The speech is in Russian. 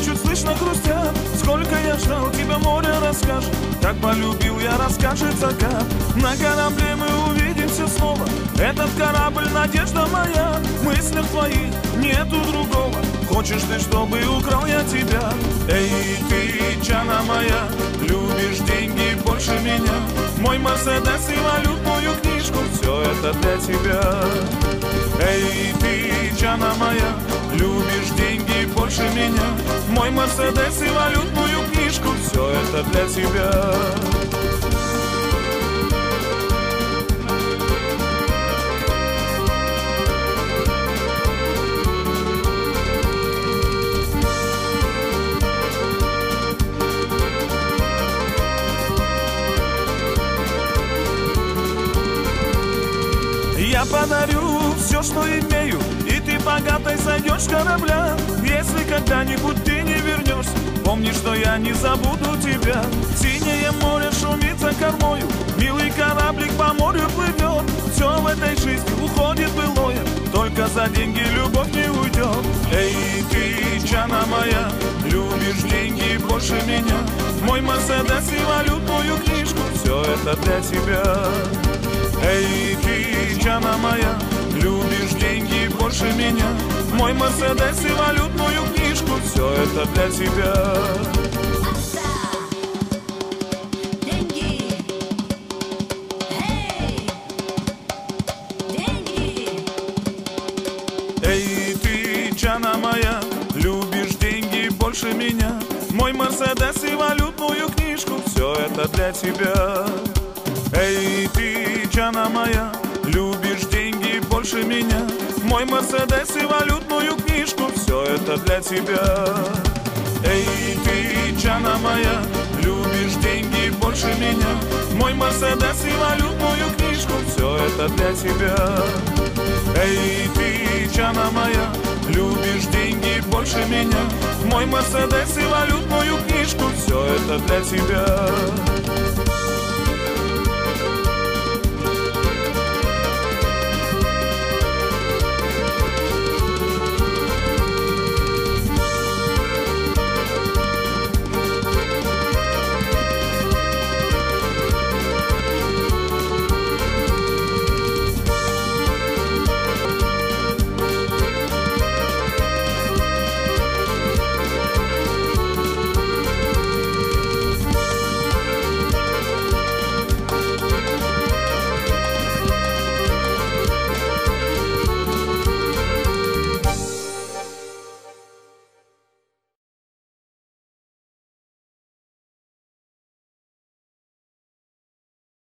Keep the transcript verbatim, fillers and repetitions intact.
чуть слышно хрустят. Сколько я ждал, тебя море расскажет. Как полюбил я, расскажет закат. На корабле мы увидимся снова. Этот корабль — надежда моя. В мыслях твоих нету другого. Хочешь ты, чтобы украл я тебя? Эй, ты, Чана моя, любишь деньги больше меня. Мой Мерседес и валютную книжку — все это для тебя. Эй, ты, Чана моя, любишь деньги больше меня. Мой Мерседес и валютную книжку — все это для тебя. Я подарю все, что имею, и ты богатой сойдешь с корабля. Если когда-нибудь ты не вернешься, помни, что я не забуду тебя. Синее море шумит за кормою, милый кораблик по морю плывет. Все в этой жизни уходит былое, только за деньги любовь не уйдет. Эй, ты, Чана моя, любишь деньги больше меня. Мой Мерседес и валютную книжку — все это для тебя. Эй, ты, Чана моя, любишь деньги больше меня. Мой Мерседес и валютную книжку — все это для тебя. Деньги. Эй, деньги. Эй, ты, Чана моя, любишь деньги больше меня. Мой Мерседес и валютную книжку — все это для тебя. Эй, ты, Чана моя, любишь деньги больше меня. Мой Мерседес и валютную книжку — все это для тебя. Эй, ты, Чана моя, любишь деньги больше меня. Мой Мерседес и валютную книжку — все это для тебя. Эй, ты, Чана моя, любишь деньги больше меня. Мой Мерседес и валютную книжку — все это для тебя.